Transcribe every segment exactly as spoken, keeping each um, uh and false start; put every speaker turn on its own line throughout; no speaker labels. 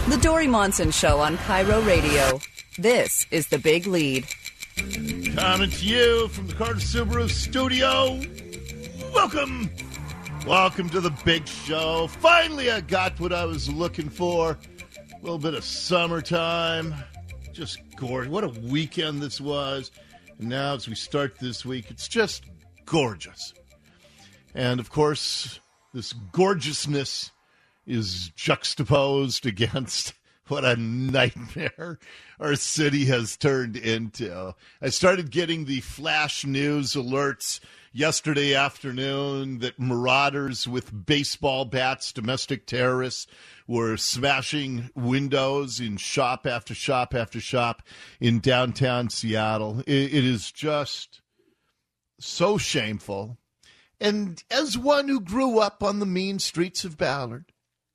The Dory Monson Show on Cairo Radio. This is The Big Lead.
Coming to you from the Carter Subaru studio. Welcome. Welcome to the big show. Finally, I got what I was looking for. A little bit of summertime. Just gorgeous. What a weekend this was. And now as we start this week, it's just gorgeous. And, of course, this gorgeousness is juxtaposed against what a nightmare our city has turned into. I started getting the flash news alerts yesterday afternoon that marauders with baseball bats, domestic terrorists, were smashing windows in shop after shop after shop in downtown Seattle. It, it is just so shameful. And as one who grew up on the mean streets of Ballard,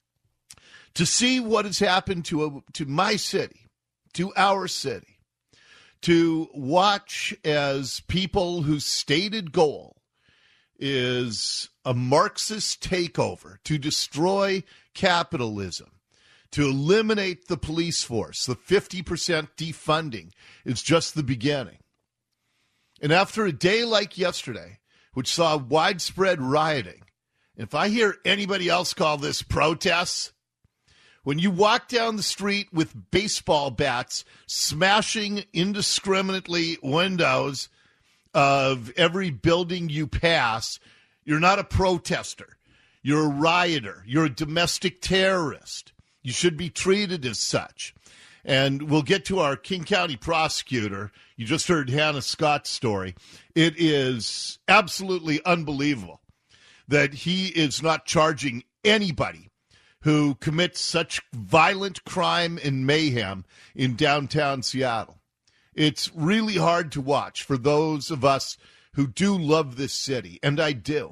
to see what has happened to a, to my city, to our city, to watch as people whose stated goal is a Marxist takeover, to destroy capitalism, to eliminate the police force, the fifty percent defunding is just the beginning. And after a day like yesterday, which saw widespread rioting, if I hear anybody else call this protests, when you walk down the street with baseball bats smashing indiscriminately windows of every building you pass, you're not a protester. You're a rioter. You're a domestic terrorist. You should be treated as such. And we'll get to our King County prosecutor. You just heard Hannah Scott's story. It is absolutely unbelievable that he is not charging anybody who commits such violent crime and mayhem in downtown Seattle. It's really hard to watch for those of us who do love this city, and I do.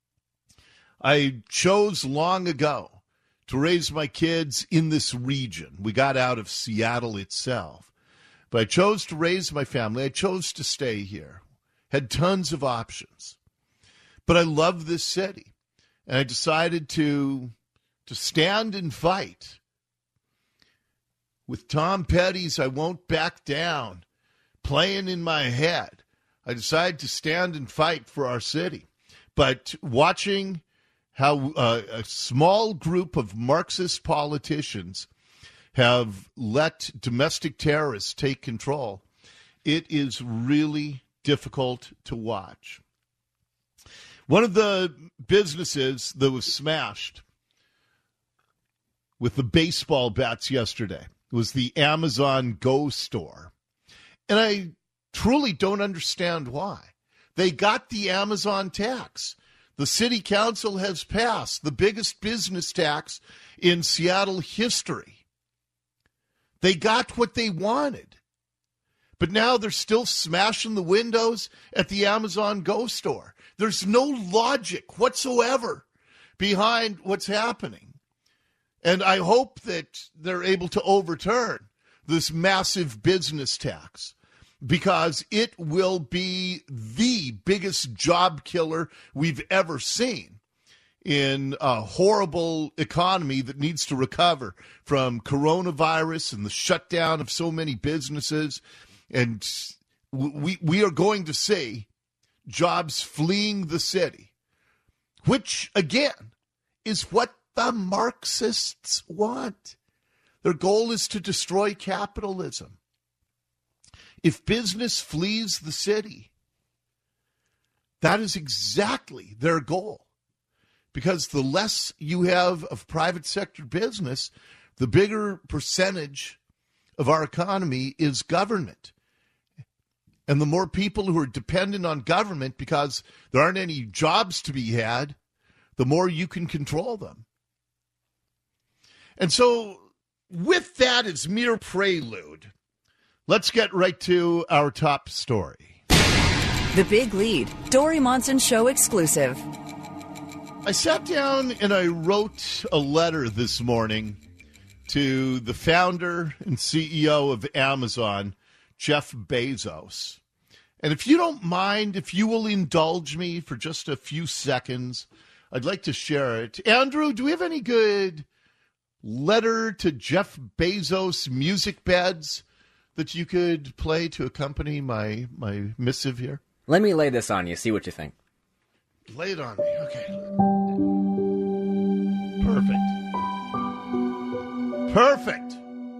I chose long ago to raise my kids in this region. We got out of Seattle itself. But I chose to raise my family. I chose to stay here. Had tons of options. But I love this city. And I decided to... to stand and fight. With Tom Petty's I Won't Back Down playing in my head, I decided to stand and fight for our city. But watching how uh, a small group of Marxist politicians have let domestic terrorists take control, it is really difficult to watch. One of the businesses that was smashed with the baseball bats yesterday was the Amazon Go store. And I truly don't understand why. They got the Amazon tax. The city council has passed the biggest business tax in Seattle history. They got what they wanted. But now they're still smashing the windows at the Amazon Go store. There's no logic whatsoever behind what's happening. And I hope that they're able to overturn this massive business tax, because it will be the biggest job killer we've ever seen in a horrible economy that needs to recover from coronavirus and the shutdown of so many businesses. And we we are going to see jobs fleeing the city, which, again, is what the Marxists want. Their goal is to destroy capitalism. If business flees the city, that is exactly their goal. Because the less you have of private sector business, the bigger percentage of our economy is government. And the more people who are dependent on government because there aren't any jobs to be had, the more you can control them. And so with that as mere prelude, let's get right to our top story.
The Big Lead, Dory Monson Show exclusive.
I sat down and I wrote a letter this morning to the founder and C E O of Amazon, Jeff Bezos. And if you don't mind, if you will indulge me for just a few seconds, I'd like to share it. Andrew, do we have any good letter to Jeff Bezos music beds that you could play to accompany my, my missive here?
Let me lay this on you. See what you think.
Lay it on me. Okay. Perfect. Perfect.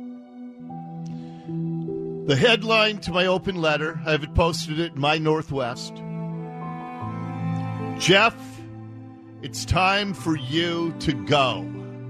The headline to my open letter, I have it posted at My Northwest. Jeff, it's time for you to go.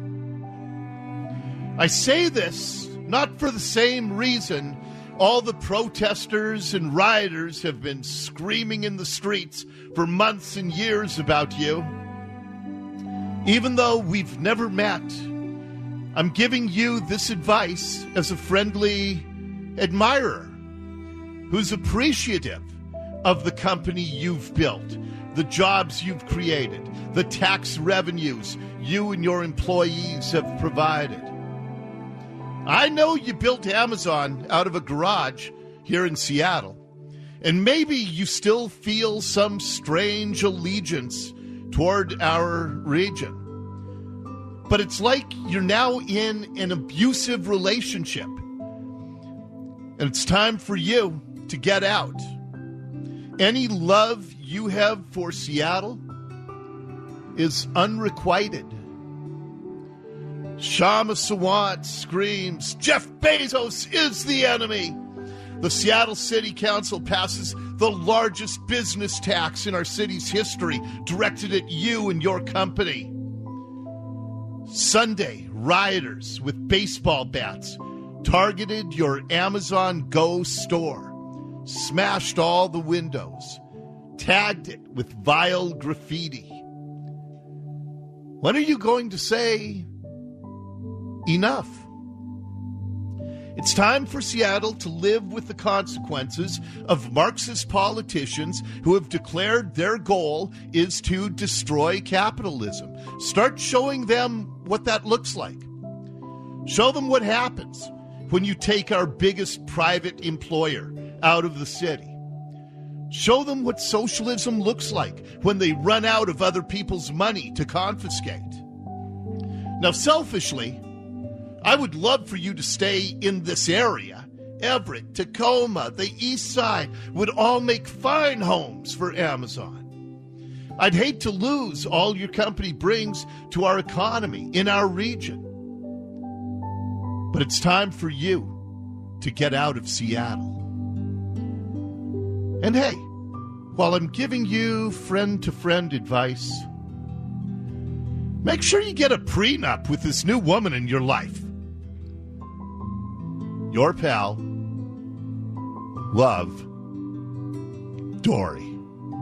I say this not for the same reason all the protesters and rioters have been screaming in the streets for months and years about you. Even though we've never met, I'm giving you this advice as a friendly admirer who's appreciative of the company you've built, the jobs you've created, the tax revenues you and your employees have provided. I know you built Amazon out of a garage here in Seattle, and maybe you still feel some strange allegiance toward our region. But it's like you're now in an abusive relationship, and it's time for you to get out. Any love you have for Seattle is unrequited. Shama Sawant screams, Jeff Bezos is the enemy. The Seattle City Council passes the largest business tax in our city's history, directed at you and your company. Sunday, rioters with baseball bats targeted your Amazon Go store, smashed all the windows, tagged it with vile graffiti. When are you going to say enough? It's time for Seattle to live with the consequences of Marxist politicians who have declared their goal is to destroy capitalism. Start showing them what that looks like. Show them what happens when you take our biggest private employer out of the city. Show them what socialism looks like when they run out of other people's money to confiscate. Now, selfishly, I would love for you to stay in this area. Everett, Tacoma, the East Side would all make fine homes for Amazon. I'd hate to lose all your company brings to our economy in our region. But it's time for you to get out of Seattle. And hey, while I'm giving you friend-to-friend advice, make sure you get a prenup with this new woman in your life. Your pal, Love, Dory.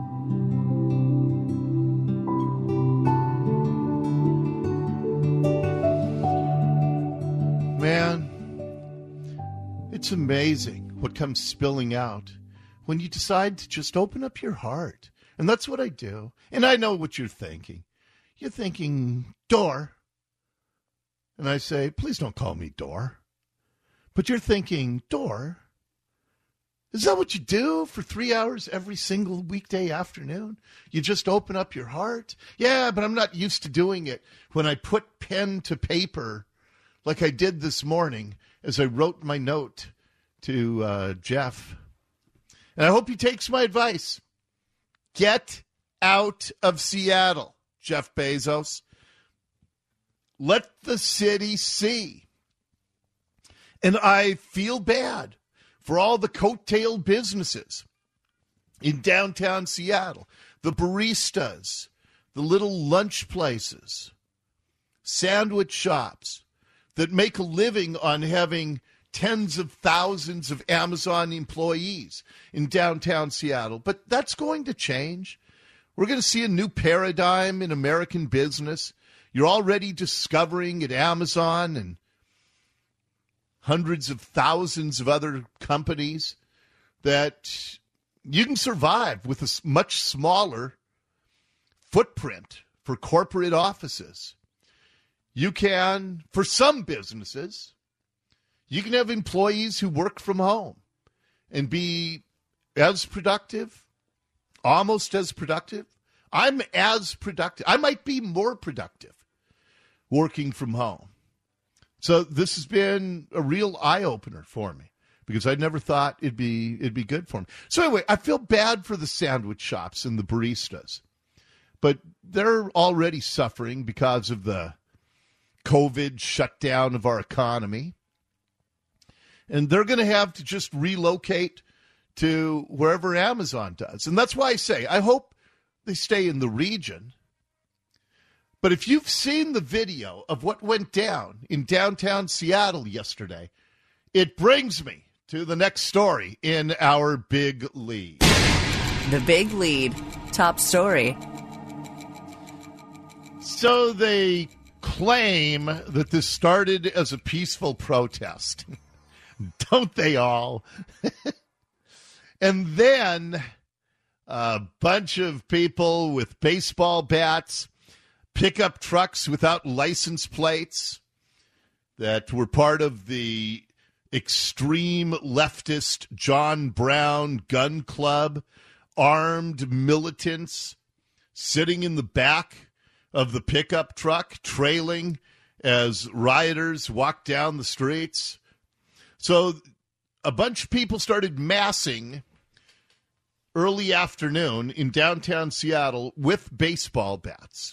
Man, it's amazing what comes spilling out when you decide to just open up your heart. And that's what I do. And I know what you're thinking. You're thinking, Dor. And I say, please don't call me Dor. But you're thinking, Dor, is that what you do for three hours every single weekday afternoon? You just open up your heart? Yeah, but I'm not used to doing it when I put pen to paper like I did this morning as I wrote my note to uh, Jeff. And I hope he takes my advice. Get out of Seattle, Jeff Bezos. Let the city see. And I feel bad for all the coattail businesses in downtown Seattle, the baristas, the little lunch places, sandwich shops that make a living on having tens of thousands of Amazon employees in downtown Seattle. But that's going to change. We're going to see a new paradigm in American business. You're already discovering at Amazon and hundreds of thousands of other companies that you can survive with a much smaller footprint for corporate offices. You can, for some businesses, you can have employees who work from home and be as productive, almost as productive. I'm as productive. I might be more productive working from home. So this has been a real eye-opener for me because I never thought it'd be it'd be good for me. So anyway, I feel bad for the sandwich shops and the baristas, but they're already suffering because of the COVID shutdown of our economy. And they're going to have to just relocate to wherever Amazon does. And that's why I say, I hope they stay in the region. But if you've seen the video of what went down in downtown Seattle yesterday, it brings me to the next story in our Big Lead.
The Big Lead. Top story.
So they claim that this started as a peaceful protest. Don't they all? And then a bunch of people with baseball bats, pickup trucks without license plates that were part of the extreme leftist John Brown gun club, armed militants sitting in the back of the pickup truck, trailing as rioters walked down the streets. So a bunch of people started massing early afternoon in downtown Seattle with baseball bats.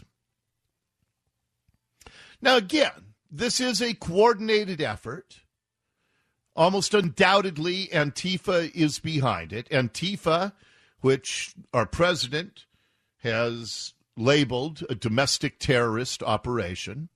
Now, again, this is a coordinated effort. Almost undoubtedly, Antifa is behind it. Antifa, which our president has labeled a domestic terrorist operation.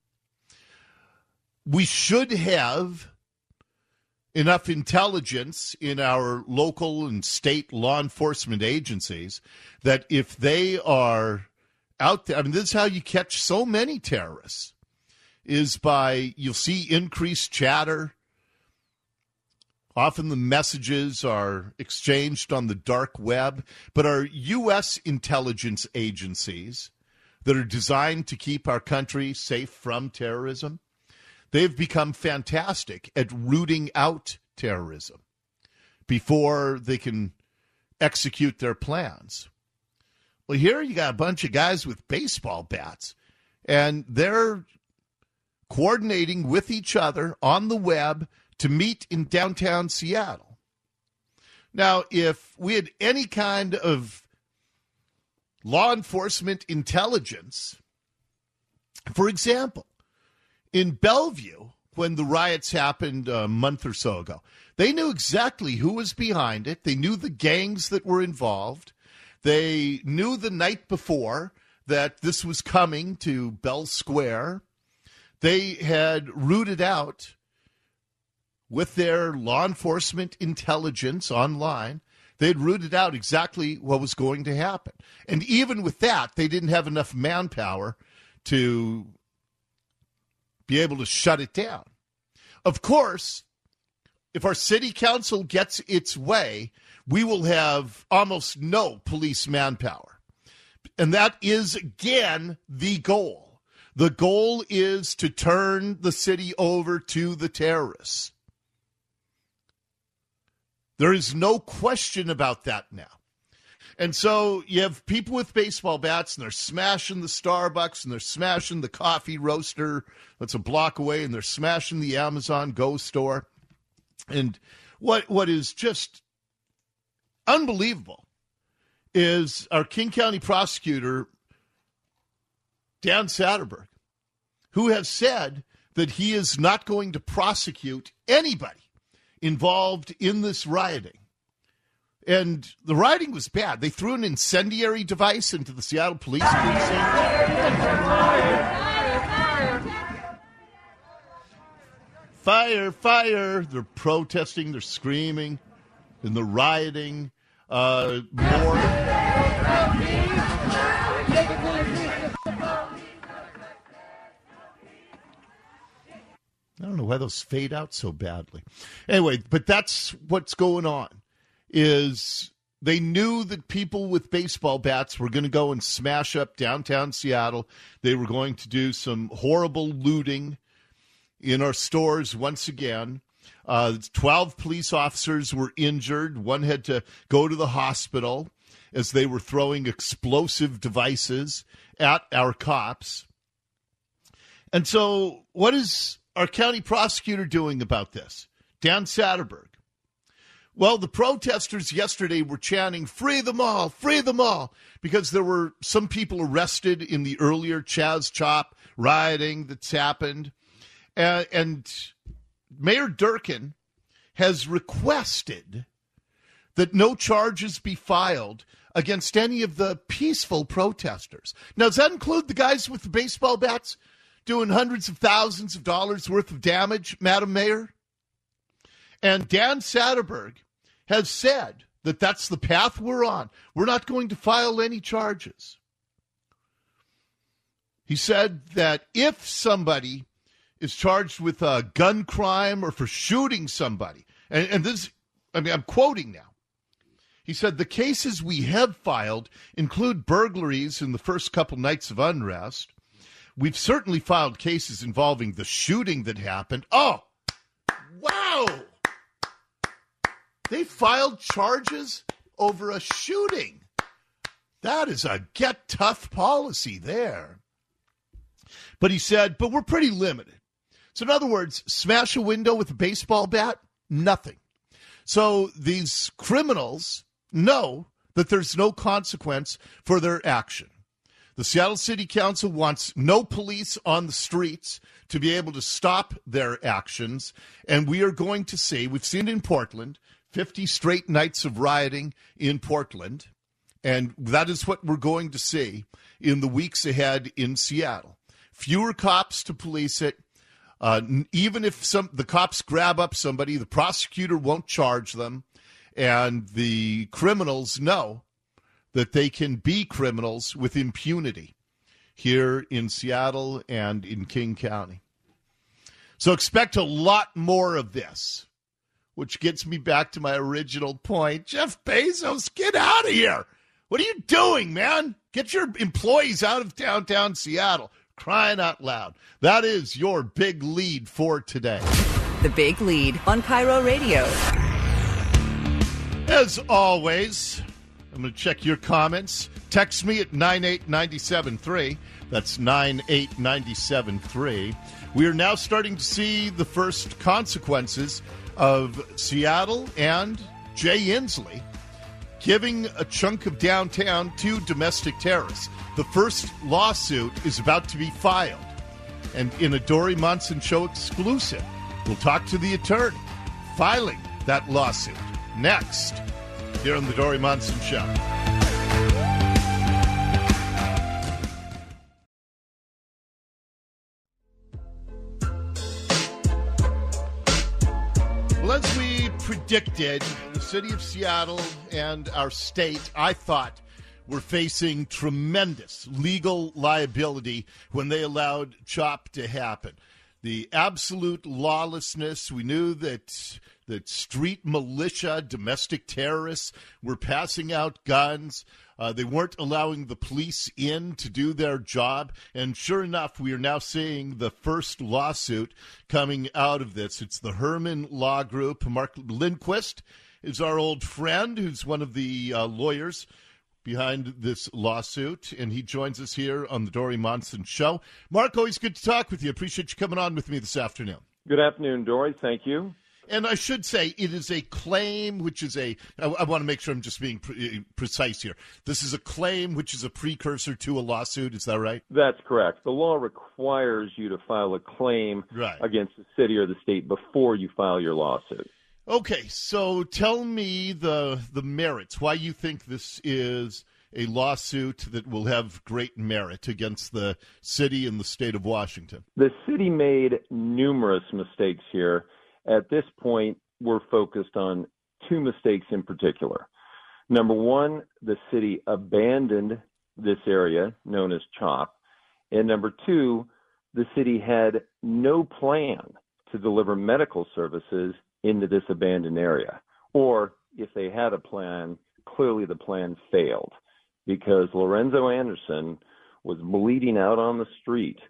We should have enough intelligence in our local and state law enforcement agencies that if they are out there, I mean, this is how you catch so many terrorists, is by, you'll see increased chatter. Often the messages are exchanged on the dark web, but our U S intelligence agencies that are designed to keep our country safe from terrorism, they've become fantastic at rooting out terrorism before they can execute their plans. Well, here you got a bunch of guys with baseball bats, and they're coordinating with each other on the web to meet in downtown Seattle. Now, if we had any kind of law enforcement intelligence, for example, in Bellevue, when the riots happened a month or so ago, they knew exactly who was behind it. They knew the gangs that were involved. They knew the night before that this was coming to Bell Square. They had rooted out with their law enforcement intelligence online. They had rooted out exactly what was going to happen. And even with that, they didn't have enough manpower to be able to shut it down. Of course, if our city council gets its way, we will have almost no police manpower. And that is, again, the goal. The goal is to turn the city over to the terrorists. There is no question about that now. And so you have people with baseball bats, and they're smashing the Starbucks, and they're smashing the coffee roaster that's a block away, and they're smashing the Amazon Go store. And what what is just unbelievable is our King County prosecutor, Dan Satterberg, who has said that he is not going to prosecute anybody involved in this rioting. And the rioting was bad. They threw an incendiary device into the Seattle police precinct. Fire, fire. They're protesting. They're screaming. And the rioting. Uh, more. I don't know why those fade out so badly. Anyway, but that's what's going on, is they knew that people with baseball bats were going to go and smash up downtown Seattle. They were going to do some horrible looting in our stores once again. Uh, twelve police officers were injured. One had to go to the hospital as they were throwing explosive devices at our cops. And so what is our county prosecutor doing about this? Dan Satterberg. Well, the protesters yesterday were chanting, free them all, free them all, because there were some people arrested in the earlier Chaz Chop rioting that's happened. Uh, and Mayor Durkin has requested that no charges be filed against any of the peaceful protesters. Now, does that include the guys with the baseball bats doing hundreds of thousands of dollars worth of damage, Madam Mayor? And Dan Satterberg has said that that's the path we're on. We're not going to file any charges. He said that if somebody is charged with a gun crime or for shooting somebody, and, and this, I mean, I'm quoting now. He said, the cases we have filed include burglaries in the first couple nights of unrest. We've certainly filed cases involving the shooting that happened. Oh, wow. They filed charges over a shooting. That is a get tough policy there. But he said, but we're pretty limited. So in other words, smash a window with a baseball bat? Nothing. So these criminals know that there's no consequence for their action. The Seattle City Council wants no police on the streets to be able to stop their actions. And we are going to see, we've seen it in Portland, fifty straight nights of rioting in Portland. And that is what we're going to see in the weeks ahead in Seattle. Fewer cops to police it. Uh, even if some the cops grab up somebody, the prosecutor won't charge them. And the criminals know that they can be criminals with impunity here in Seattle and in King County. So expect a lot more of this, which gets me back to my original point. Jeff Bezos, get out of here. What are you doing, man? Get your employees out of downtown Seattle. Crying out loud. That is your big lead for today.
The Big Lead on Cairo Radio.
As always, I'm going to check your comments. Text me at nine eight nine seven three. That's nine eight nine seven three. We are now starting to see the first consequences of Seattle and Jay Inslee giving a chunk of downtown to domestic terrorists. The first lawsuit is about to be filed. And in a Dory Monson Show exclusive, we'll talk to the attorney filing that lawsuit next here on the Dory Monson Show. Well, as we predicted, the city of Seattle and our state, I thought, were facing tremendous legal liability when they allowed CHOP to happen. The absolute lawlessness, we knew that that street militia, domestic terrorists were passing out guns. Uh, they weren't allowing the police in to do their job. And sure enough, we are now seeing the first lawsuit coming out of this. It's the Herman Law Group. Mark Lindquist is our old friend, who's one of the uh, lawyers behind this lawsuit, and he joins us here on the Dory Monson Show. Mark, always good to talk with you. Appreciate you coming on with me this afternoon.
Good afternoon, Dory. Thank you.
And I should say it is a claim, which is a, I, I want to make sure I'm just being pre- precise here. This is a claim which is a precursor to a lawsuit. Is that right?
That's correct. The law requires you to file a claim
right. against
the city or the state before you file your lawsuit.
Okay, so tell me the the merits, why you think this is a lawsuit that will have great merit against the city and the state of Washington.
The city made numerous mistakes here. At this point, we're focused on two mistakes in particular. Number one, the city abandoned this area known as CHOP. And number two, the city had no plan to deliver medical services into this abandoned area. Or if they had a plan, clearly the plan failed because Lorenzo Anderson was bleeding out on the street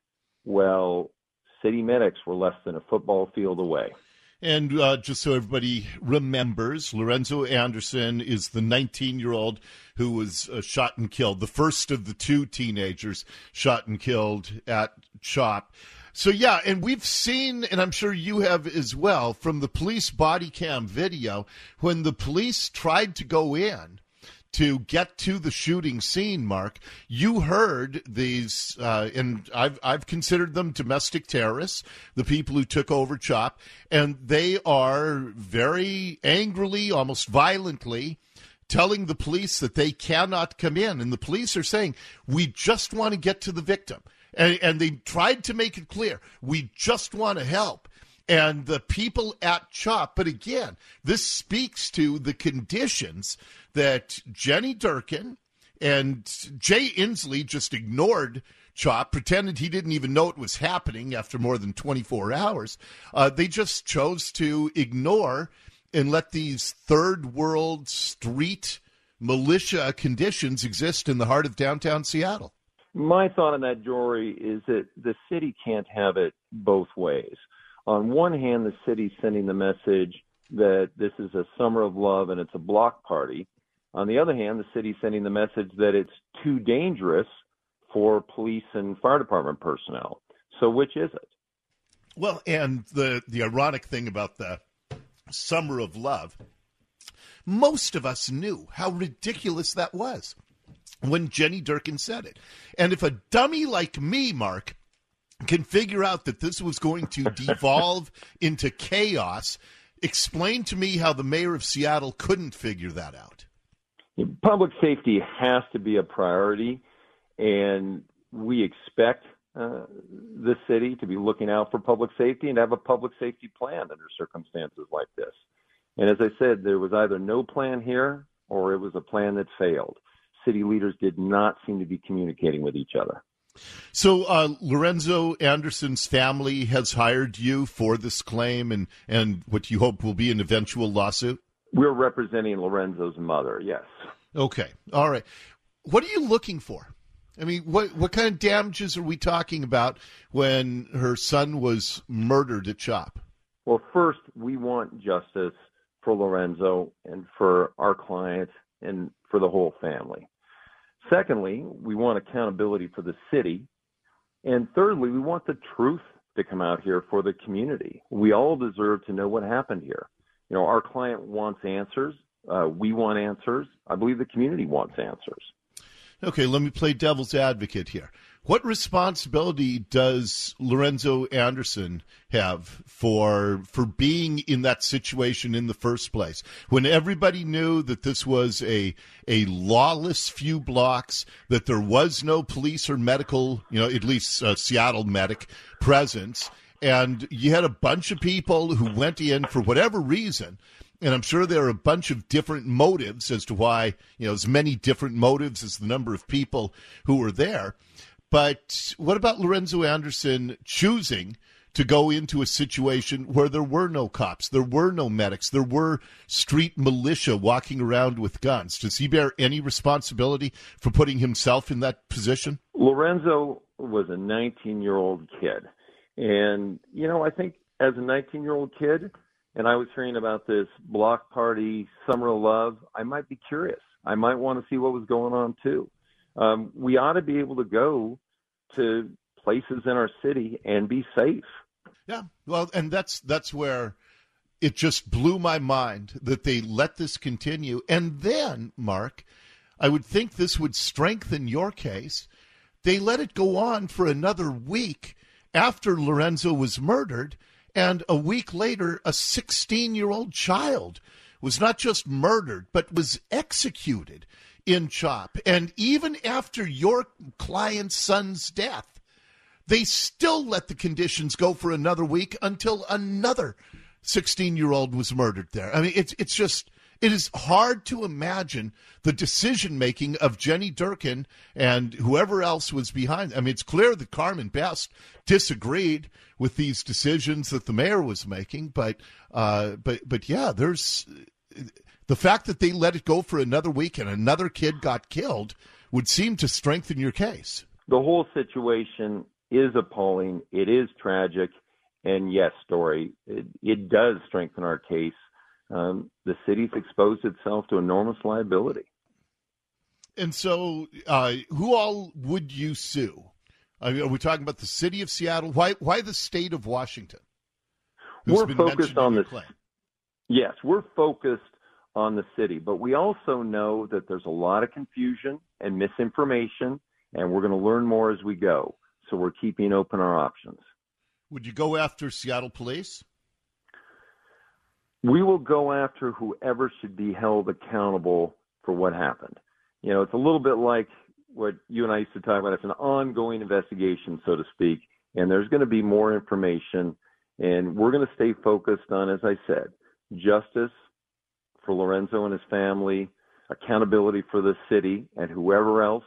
while city medics were less than a football field away.
And uh, just so everybody remembers, Lorenzo Anderson is the nineteen-year-old who was uh, shot and killed, the first of the two teenagers shot and killed at CHOP. So, yeah, and we've seen, and I'm sure you have as well, from the police body cam video, when the police tried to go in to get to the shooting scene, Mark, you heard these, uh, and I've, I've considered them domestic terrorists, the people who took over CHOP, and they are very angrily, almost violently, telling the police that they cannot come in. And the police are saying, we just want to get to the victim. And, and they tried to make it clear, we just want to help. And the people at CHOP, but again, this speaks to the conditions that Jenny Durkin and Jay Inslee just ignored CHOP, pretended he didn't even know it was happening after more than twenty-four hours. Uh, they just chose to ignore and let these third world street militia conditions exist in the heart of downtown Seattle.
My thought on that, Jory, is that the city can't have it both ways. On one hand, the city's sending the message that this is a summer of love and it's a block party. On the other hand, the city's sending the message that it's too dangerous for police and fire department personnel. So which is it?
Well, and the, the ironic thing about the summer of love, most of us knew how ridiculous that was when Jenny Durkin said it. And if a dummy like me, Mark, can figure out that this was going to devolve into chaos, explain to me how the mayor of Seattle couldn't figure that out.
Public safety has to be a priority, and we expect uh, the city to be looking out for public safety and have a public safety plan under circumstances like this. And as I said, there was either no plan here or it was a plan that failed. City leaders did not seem to be communicating with each other.
So uh, Lorenzo Anderson's family has hired you for this claim and, and what you hope will be an eventual lawsuit?
We're representing Lorenzo's mother, yes.
Okay. All right. What are you looking for? I mean, what what kind of damages are we talking about when her son was murdered at CHOP?
Well, first, we want justice for Lorenzo and for our client and for the whole family. Secondly, we want accountability for the city. And thirdly, we want the truth to come out here for the community. We all deserve to know what happened here. You know, our client wants answers. Uh, we want answers. I believe the community wants answers.
Okay, let me play devil's advocate here. What responsibility does Lorenzo Anderson have for for being in that situation in the first place, when everybody knew that this was a a lawless few blocks, that there was no police or medical, you know, at least uh, Seattle medic presence, and you had a bunch of people who went in for whatever reason, and I'm sure there are a bunch of different motives as to why, you know, as many different motives as the number of people who were there. But what about Lorenzo Anderson choosing to go into a situation where there were no cops, there were no medics, there were street militia walking around with guns? Does he bear any responsibility for putting himself in that position?
Lorenzo was a nineteen-year-old kid. And, you know, I think as a nineteen-year-old kid, and I was hearing about this block party, Summer of Love, I might be curious. I might want to see what was going on, too. Um, we ought to be able to go to places in our city and be safe.
Yeah, well, and that's that's where it just blew my mind that they let this continue. And then, Mark, I would think this would strengthen your case. They let it go on for another week after Lorenzo was murdered, and a week later, a sixteen-year-old child was not just murdered, but was executed in CHOP. And even after your client's son's death, they still let the conditions go for another week until another sixteen-year-old was murdered there. I mean, it's it's just, it is hard to imagine the decision-making of Jenny Durkin and whoever else was behind. I mean, it's clear that Carmen Best disagreed with these decisions that the mayor was making, but uh, but but yeah, there's the fact that they let it go for another week and another kid got killed would seem to strengthen your case.
The whole situation is appalling. It is tragic. And yes, Story, it, it does strengthen our case. Um, the city's exposed itself to enormous liability.
And so uh, who all would you sue? I mean, are we talking about the city of Seattle? Why why the state of Washington?
We're focused on the Yes, we're focused on the city, but we also know that there's a lot of confusion and misinformation, and we're going to learn more as we go. So we're keeping open our options.
Would you go after Seattle police?
We will go after whoever should be held accountable for what happened. You know, it's a little bit like what you and I used to talk about. It's an ongoing investigation, so to speak, and there's going to be more information, and we're going to stay focused on, as I said, justice for Lorenzo and his family, accountability for the city and whoever else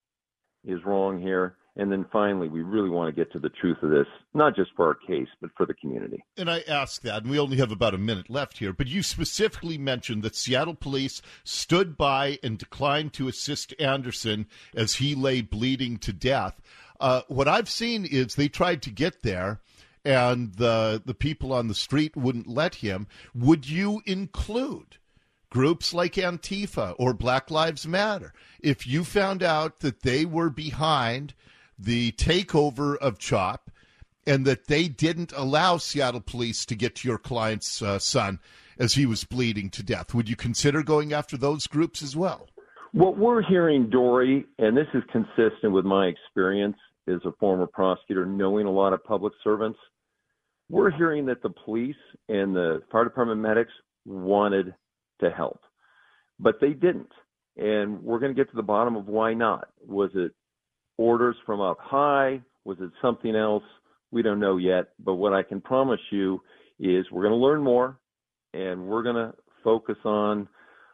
is wrong here. And then finally, we really want to get to the truth of this, not just for our case, but for the community.
And I ask that, and we only have about a minute left here, but you specifically mentioned that Seattle police stood by and declined to assist Anderson as he lay bleeding to death. Uh, what I've seen is they tried to get there, and the the people on the street wouldn't let him. Would you include groups like Antifa or Black Lives Matter if you found out that they were behind the takeover of CHOP and that they didn't allow Seattle police to get to your client's uh, son as he was bleeding to death? Would you consider going after those groups as well?
What we're hearing, Dory, and this is consistent with my experience as a former prosecutor, knowing a lot of public servants, we're hearing that the police and the fire department medics wanted to help, but they didn't. And we're going to get to the bottom of why not. Was it orders from up high? Was it something else? We don't know yet. But what I can promise you is we're going to learn more, and we're going to focus on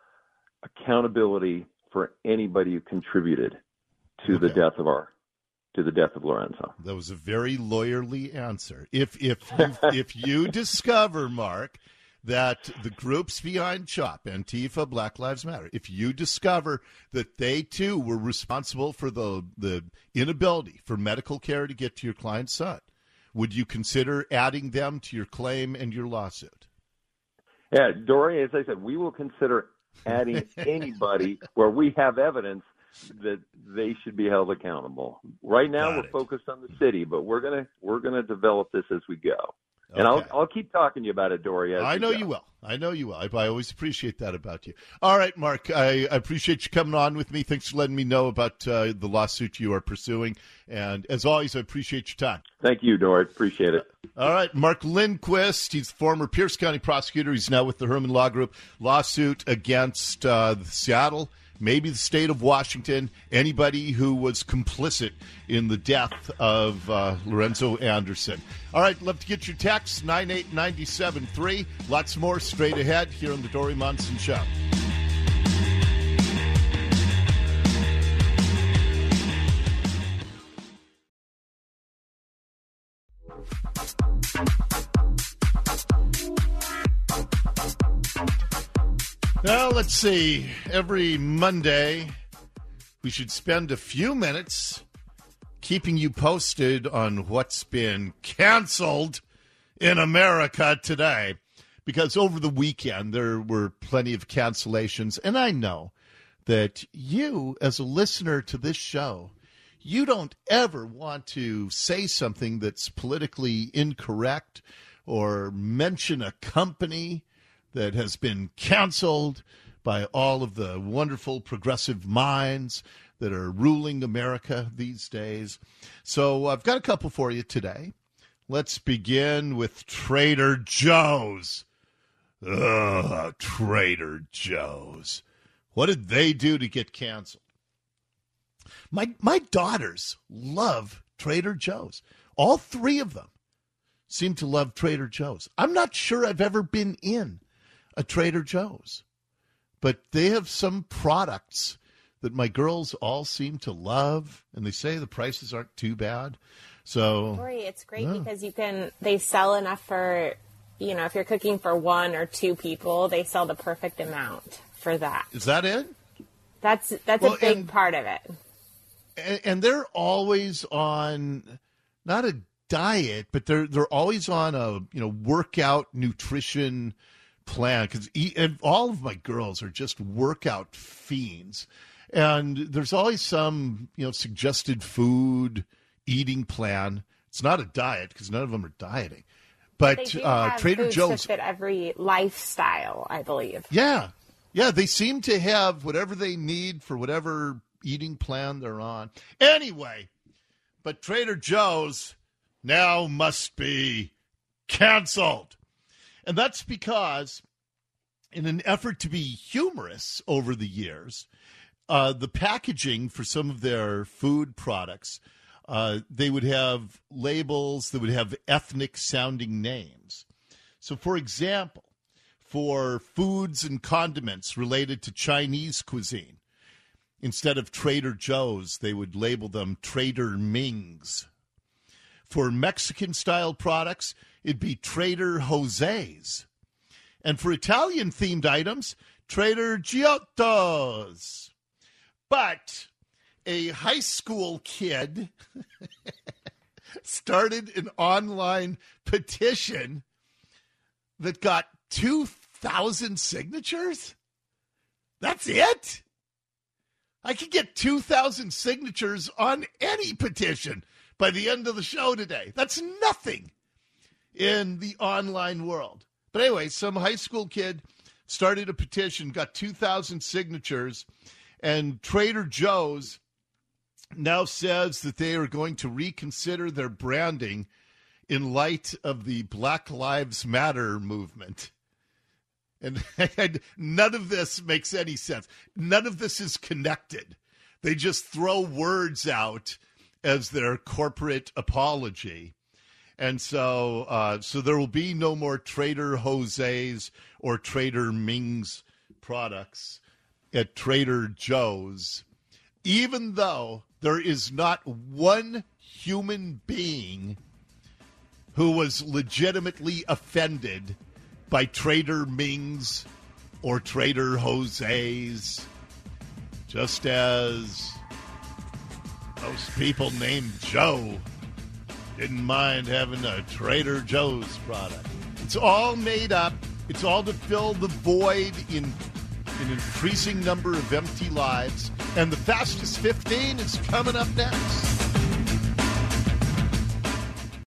accountability for anybody who contributed to okay. the death of our to the death of Lorenzo.
That was a very lawyerly answer. If if you, if you discover, Mark, that the groups behind CHOP, Antifa, Black Lives Matter, if you discover that they too were responsible for the the inability for medical care to get to your client's son, would you consider adding them to your claim and your lawsuit?
Yeah, Dory, as I said, we will consider adding anybody where we have evidence that they should be held accountable. Right now,
Got
we're
it.
focused on the city, but we're gonna we're gonna develop this as we go. And
Okay.
I'll I'll keep talking to you about it, Dory. As
I
we
know
go.
you will. I know you will. I, I always appreciate that about you. All right, Mark, I, I appreciate you coming on with me. Thanks for letting me know about uh, the lawsuit you are pursuing. And as always, I appreciate your time.
Thank you, Dory. Appreciate it.
All right, Mark Lindquist. He's the former Pierce County prosecutor. He's now with the Herman Law Group. Lawsuit against uh, Seattle, maybe the state of Washington, anybody who was complicit in the death of uh, Lorenzo Anderson. All right, love to get your text, nine eight nine seven three. Lots more straight ahead here on the Dory Monson Show. Well, let's see. Every Monday, we should spend a few minutes keeping you posted on what's been canceled in America today. Because over the weekend, there were plenty of cancellations. And I know that you, as a listener to this show, you don't ever want to say something that's politically incorrect or mention a company that has been canceled by all of the wonderful progressive minds that are ruling America these days. So I've got a couple for you today. Let's begin with Trader Joe's. Ugh, Trader Joe's. What did they do to get canceled? My my daughters love Trader Joe's. All three of them seem to love Trader Joe's. I'm not sure I've ever been in a Trader Joe's, but they have some products that my girls all seem to love, and they say the prices aren't too bad. So,
Corey, it's great
yeah.
because you can, they sell enough for, you know, if you're cooking for one or two people, they sell the perfect amount for that.
Is that it?
That's, that's
Well,
a big
and-
part of it.
And, and they're always on, not a diet, but they're they're always on a you know workout nutrition plan, because all of my girls are just workout fiends, and there's always some you know suggested food eating plan. It's not a diet because none of them are dieting. But
they do
uh,
have
Trader
foods
Joe's
to fit every lifestyle, I believe.
Yeah. Yeah, they seem to have whatever they need for whatever eating plan they're on. Anyway, but Trader Joe's now must be canceled. And that's because in an effort to be humorous over the years, uh, the packaging for some of their food products, uh, they would have labels that would have ethnic-sounding names. So, for example, for foods and condiments related to Chinese cuisine, instead of Trader Joe's, they would label them Trader Ming's. For Mexican-style products, it'd be Trader Jose's. And for Italian-themed items, Trader Giotto's. But a high school kid started an online petition that got two thousand signatures? That's it? I could get two thousand signatures on any petition by the end of the show today. That's nothing in the online world. But anyway, some high school kid started a petition, got two thousand signatures, and Trader Joe's now says that they are going to reconsider their branding in light of the Black Lives Matter movement. And, and none of this makes any sense. None of this is connected. They just throw words out as their corporate apology. And so uh, so there will be no more Trader Jose's or Trader Ming's products at Trader Joe's, even though there is not one human being who was legitimately offended by Trader Ming's or Trader Jose's, just as most people named Joe didn't mind having a Trader Joe's product. It's all made up. It's all to fill the void in an increasing number of empty lives. And the Fastest fifteen is coming up next.